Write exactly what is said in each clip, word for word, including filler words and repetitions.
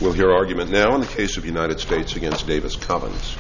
We'll hear argument now in the case of United States against Davis-Cobbins.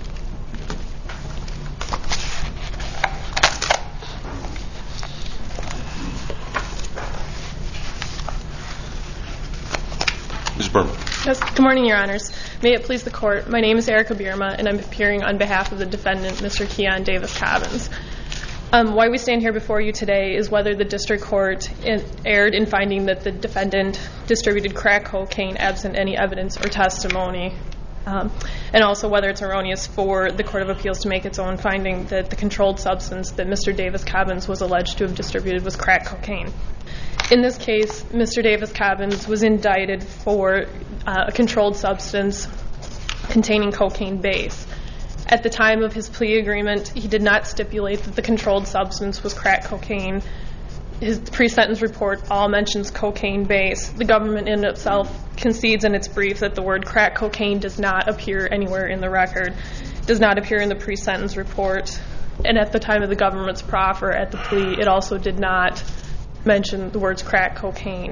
Miz Burma. Yes. Good morning, Your Honors. May it please the Court, my name is Erica Bierma, and I'm appearing on behalf of the defendant, Mister Keon Davis-Cobbins. Um, why we stand here before you today is whether the district court in, erred in finding that the defendant distributed crack cocaine absent any evidence or testimony, um, and also whether it's erroneous for the Court of Appeals to make its own finding that the controlled substance that Mister Davis-Cobbins was alleged to have distributed was crack cocaine. In this case, Mister Davis-Cobbins was indicted for uh, a controlled substance containing cocaine base. At the time of his plea agreement, he did not stipulate that the controlled substance was crack cocaine. His pre-sentence report all mentions cocaine base. The government in itself concedes in its brief that the word crack cocaine does not appear anywhere in the record, does not appear in the pre-sentence report. And at the time of the government's proffer at the plea, it also did not mention the words crack cocaine.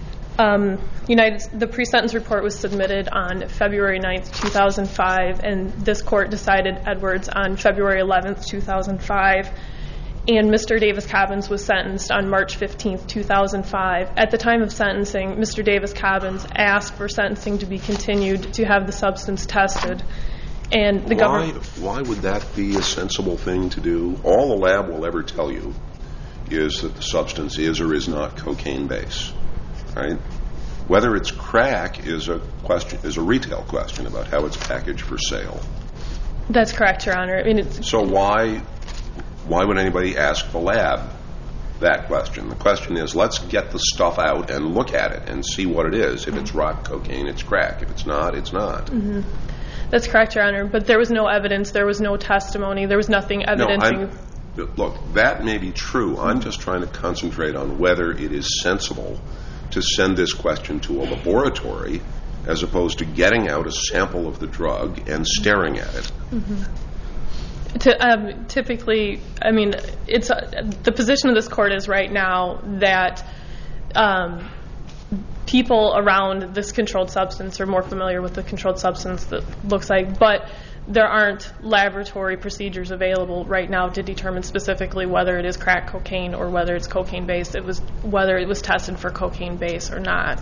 Um, United, the pre-sentence report was submitted on February ninth, two thousand five, and this court decided Edwards on February eleventh, two thousand five, and Mister Davis-Cobbins was sentenced on March fifteenth, two thousand five. At the time of sentencing, Mister Davis-Cobbins asked for sentencing to be continued to have the substance tested, and the why, government... Why would that be a sensible thing to do? All the lab will ever tell you is that the substance is or is not cocaine base. Right? Whether it's crack is a question, is a retail question about how it's packaged for sale. That's correct, Your Honor. I mean, it's, so why, why would anybody ask the lab that question? The question is, let's get the stuff out and look at it and see what it is. If it's rock cocaine, it's crack. If it's not, it's not. Mm-hmm. That's correct, Your Honor. But there was no evidence. There was no testimony. There was nothing evidencing... No, look, that may be true. I'm just trying to concentrate on whether it is sensible to send this question to a laboratory as opposed to getting out a sample of the drug and staring at it. Mm-hmm. To, um, typically, I mean, it's uh, the position of this court is right now that um, people around this controlled substance are more familiar with the controlled substance that looks like, but there aren't laboratory procedures available right now to determine specifically whether it is crack cocaine or whether it's cocaine based. It was whether it was tested for cocaine base or not.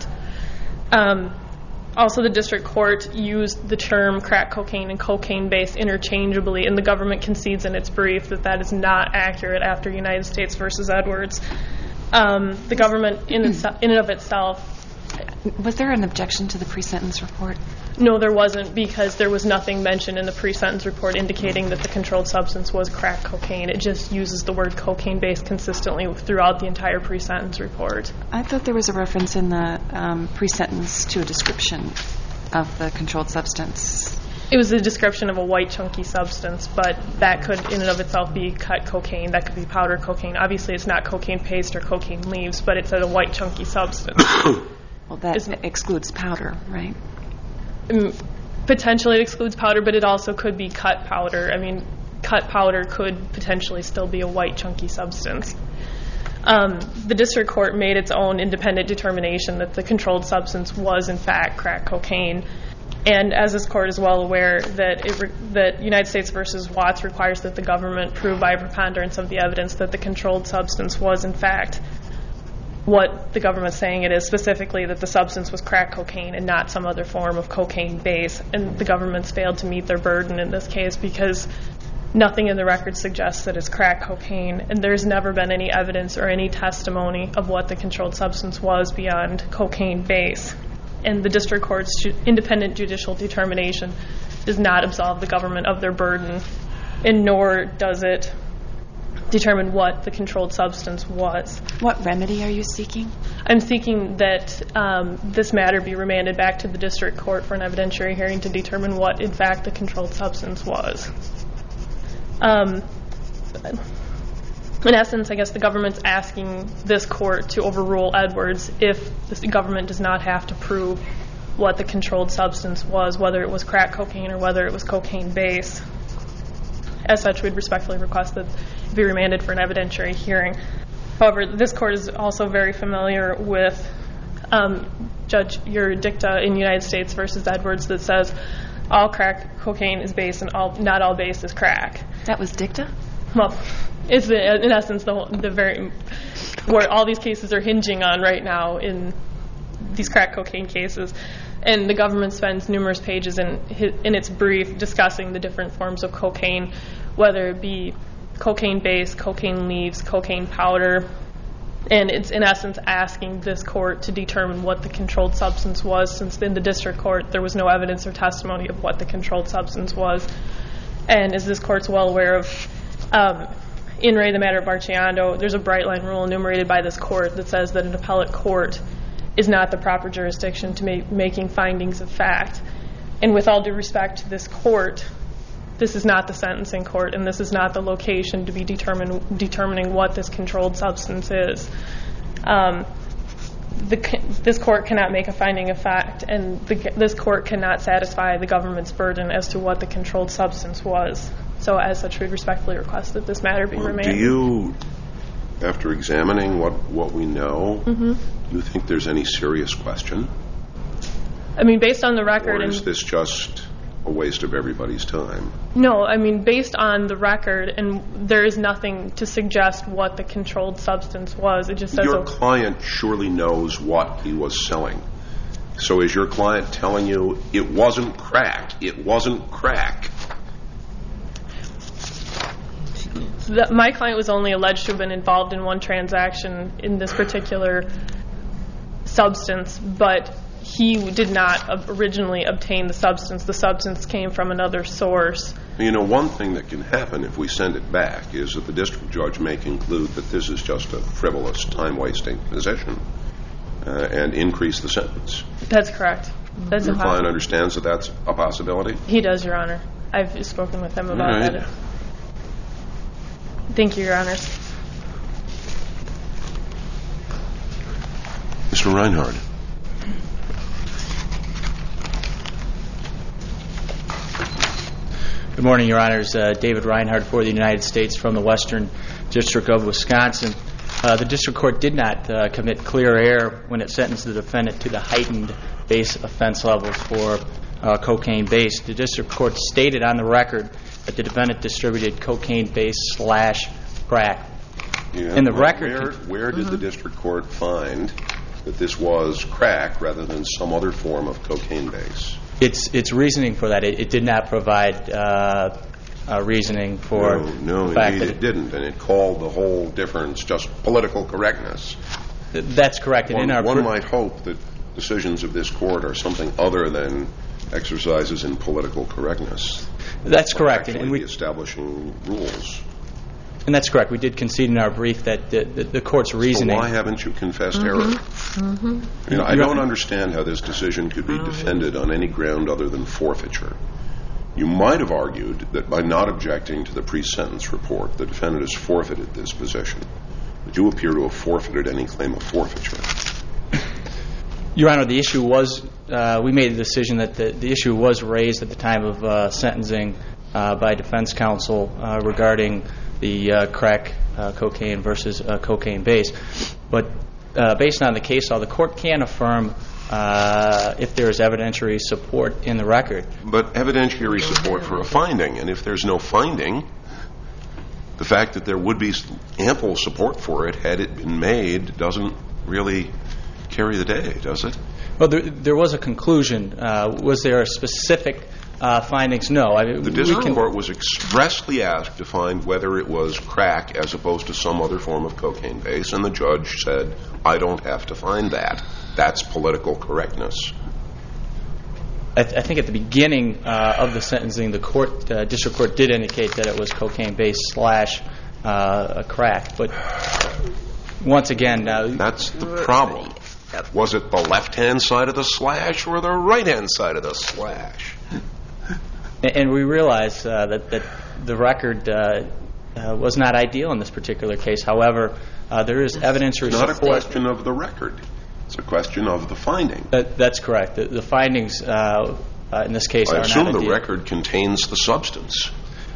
Um, also, the district court used the term crack cocaine and cocaine base interchangeably, and the government concedes in its brief that that is not accurate after United States versus Edwards. Um, the government in, its, in and of itself... Was there an objection to the pre-sentence report? No, there wasn't, because there was nothing mentioned in the pre-sentence report indicating that the controlled substance was crack cocaine. It just uses the word cocaine base consistently throughout the entire pre-sentence report. I thought there was a reference in the um, pre-sentence to a description of the controlled substance. It was a description of a white chunky substance, but that could in and of itself be cut cocaine. That could be powder cocaine. Obviously, it's not cocaine paste or cocaine leaves, but it's a white chunky substance. Well, that Isn't, excludes powder, right? Potentially it excludes powder, but it also could be cut powder. I mean, cut powder could potentially still be a white chunky substance. Um, the district court made its own independent determination that the controlled substance was in fact crack cocaine. And as this court is well aware, that it re- that United States versus Watts requires that the government prove by a preponderance of the evidence that the controlled substance was in fact what the government's saying it is, specifically that the substance was crack cocaine and not some other form of cocaine base. And the government's failed to meet their burden in this case because nothing in the record suggests that it's crack cocaine, and there's never been any evidence or any testimony of what the controlled substance was beyond cocaine base. And the district court's ju- independent judicial determination does not absolve the government of their burden, and nor does it determine what the controlled substance was. What remedy are you seeking? I'm seeking that um, this matter be remanded back to the district court for an evidentiary hearing to determine what, in fact, the controlled substance was. Um, in essence, I guess the government's asking this court to overrule Edwards if the government does not have to prove what the controlled substance was, whether it was crack cocaine or whether it was cocaine base. As such, we'd respectfully request that it be remanded for an evidentiary hearing. However, this court is also very familiar with um, Judge, your dicta in United States versus Edwards that says all crack cocaine is base and all not all base is crack. That was dicta? Well, it's the, in essence the, whole, the very where all these cases are hinging on right now in these crack cocaine cases. And the government spends numerous pages in in its brief discussing the different forms of cocaine, whether it be cocaine base, cocaine leaves, cocaine powder. And it's in essence asking this court to determine what the controlled substance was, since in the district court there was no evidence or testimony of what the controlled substance was. And as this court's well aware of, um, in re the matter of Barciando, there's a bright line rule enumerated by this court that says that an appellate court is not the proper jurisdiction to make making findings of fact. And with all due respect to this court, this is not the sentencing court, and this is not the location to be determine, determining what this controlled substance is. Um, the, this court cannot make a finding of fact, and the, this court cannot satisfy the government's burden as to what the controlled substance was. So as such, we respectfully request that this matter be well, remanded. Do you, after examining what, what we know, mm-hmm. do you think there's any serious question? I mean, based on the record... Or is and, this just a waste of everybody's time? No, I mean, based on the record, and there is nothing to suggest what the controlled substance was. It just says... Your a, client surely knows what he was selling. So is your client telling you it wasn't crack, it wasn't crack? The, my client was only alleged to have been involved in one transaction in this particular substance, but he did not originally obtain the substance. The substance came from another source. You know, one thing that can happen if we send it back is that the district judge may conclude that this is just a frivolous, time-wasting position uh, and increase the sentence. That's correct. That's Your impossible. client understands that that's a possibility? He does, Your Honor. I've spoken with him about right. that. Thank you, Your Honors. Mister Reinhardt. Good morning, Your Honors. Uh, David Reinhardt for the United States from the Western District of Wisconsin. Uh, the district court did not uh, commit clear error when it sentenced the defendant to the heightened base offense levels for uh, cocaine base. The district court stated on the record that the defendant distributed cocaine base slash crack. Yeah, In the well, record, where, where did mm-hmm. the district court find that this was crack rather than some other form of cocaine base? It's it's reasoning for that. It, it did not provide uh, uh, reasoning for no, no, the fact indeed that it didn't, and it called the whole difference just political correctness. Th- that's correct. One, and in our one pr- might hope that decisions of this court are something other than exercises in political correctness. That's correct. Actually and we establishing rules. And that's correct. We did concede in our brief that the, the, the court's reasoning... So why haven't you confessed mm-hmm. error? Mm-hmm. You know, I don't understand how this decision could be defended on any ground other than forfeiture. You might have argued that by not objecting to the pre-sentence report, the defendant has forfeited this position. But you appear to have forfeited any claim of forfeiture. Your Honor, the issue was... Uh, we made the decision that the, the issue was raised at the time of uh, sentencing uh, by defense counsel uh, regarding the uh, crack uh, cocaine versus uh, cocaine base. But uh, based on the case law, the court can affirm uh, if there is evidentiary support in the record. But evidentiary support for a finding, and if there's no finding, the fact that there would be ample support for it had it been made doesn't really carry the day, does it? Well, there, there was a conclusion. Uh, was there a specific uh, findings? No. I mean, the district can... court was expressly asked to find whether it was crack as opposed to some other form of cocaine base, and the judge said, I don't have to find that. That's political correctness. I, th- I think at the beginning uh, of the sentencing, the court, uh, district court did indicate that it was cocaine base slash uh, a crack. But once again... Uh, That's the problem. Was it the left-hand side of the slash or the right-hand side of the slash? And we realize uh, that, that the record uh, uh, was not ideal in this particular case. However, uh, there is evidentiary support. It's not a question of the record. It's a question of the finding. That, that's correct. The, the findings uh, uh, in this case I are not assume ideal. the record contains the substance.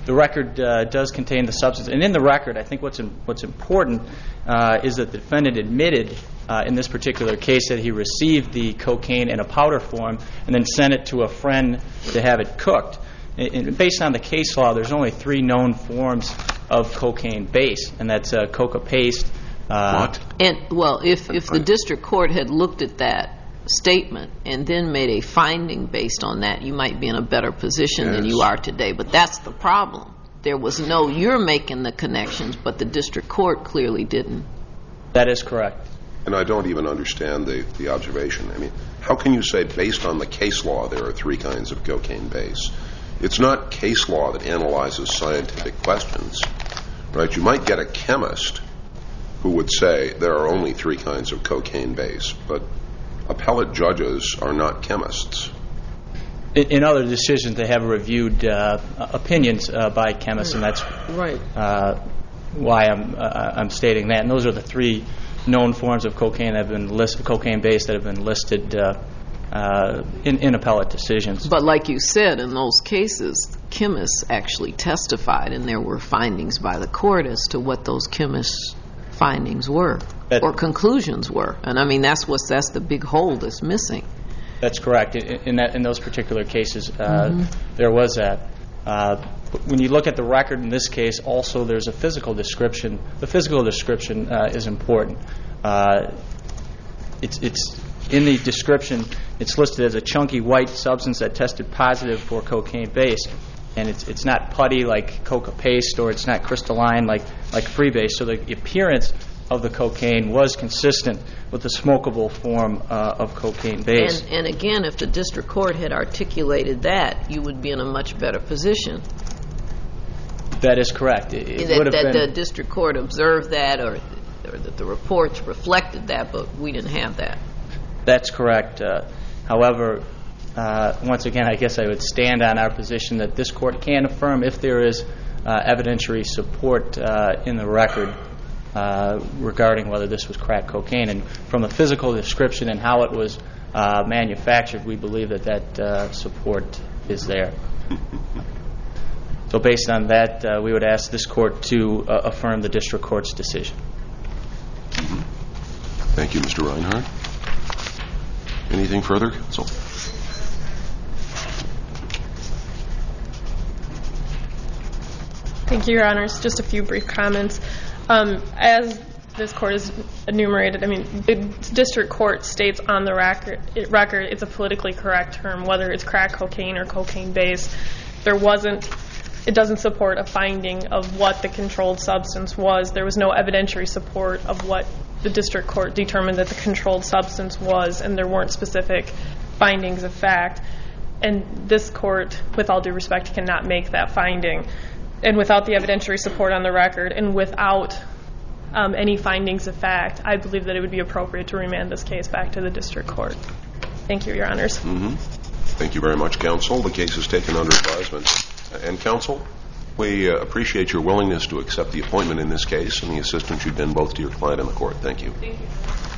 the record uh, does contain the substance. And in the record, I think what's in, what's important uh, is that the defendant admitted uh, in this particular case that he received the cocaine in a powder form and then sent it to a friend to have it cooked. And, and based on the case law, there's only three known forms of cocaine base, and that's uh, coca paste. Uh, what? And, well, if, if the district court had looked at that statement and then made a finding based on that, you might be in a better position yes. than you are today. But that's the problem. There was no, you're making the connections, but the district court clearly didn't. That is correct. And I don't even understand the, the observation. I mean, how can you say based on the case law there are three kinds of cocaine base? It's not case law that analyzes scientific questions, right? You might get a chemist who would say there are only three kinds of cocaine base, but appellate judges are not chemists. In, in other decisions, they have reviewed uh, opinions uh, by chemists, and that's right. uh, why I'm uh, I'm stating that. And those are the three known forms of cocaine that have been listed, cocaine base that have been listed uh, uh, in, in appellate decisions. But like you said, in those cases, chemists actually testified, and there were findings by the court as to what those chemists' findings were that, or conclusions were. And I mean, that's what's that's the big hole that's missing. That's correct. In, in that in those particular cases, uh, mm-hmm. there was that. Uh, when you look at the record in this case, also there's a physical description. The physical description uh, is important. Uh, it's it's in the description. It's listed as a chunky white substance that tested positive for cocaine base, and it's it's not putty like coca paste, or it's not crystalline like like freebase. So the appearance of the cocaine was consistent with the smokable form uh, of cocaine base. And, and again, if the district court had articulated that, you would be in a much better position. That is correct. It, it that would have that been, the district court observed that, or, or that the reports reflected that, but we didn't have that. That's correct. Uh, however, uh, once again, I guess I would stand on our position that this court can affirm if there is uh, evidentiary support uh, in the record Uh, regarding whether this was crack cocaine. And from the physical description and how it was uh, manufactured, we believe that that uh, support is there. So based on that, uh, we would ask this court to uh, affirm the district court's decision. Mm-hmm. Thank you, Mister Reinhardt. Anything further, counsel? Thank you, Your Honors. Just a few brief comments. Um, as this court has enumerated, I mean, the district court states on the record, it, record it's a politically correct term, whether it's crack cocaine or cocaine base. There wasn't, it doesn't support a finding of what the controlled substance was. There was no evidentiary support of what the district court determined that the controlled substance was, and there weren't specific findings of fact. And this court, with all due respect, cannot make that finding. And without the evidentiary support on the record and without um, any findings of fact, I believe that it would be appropriate to remand this case back to the district court. Thank you, Your Honors. Mm-hmm. Thank you very much, counsel. The case is taken under advisement. And, counsel, we uh, appreciate your willingness to accept the appointment in this case and the assistance you've been both to your client and the court. Thank you. Thank you.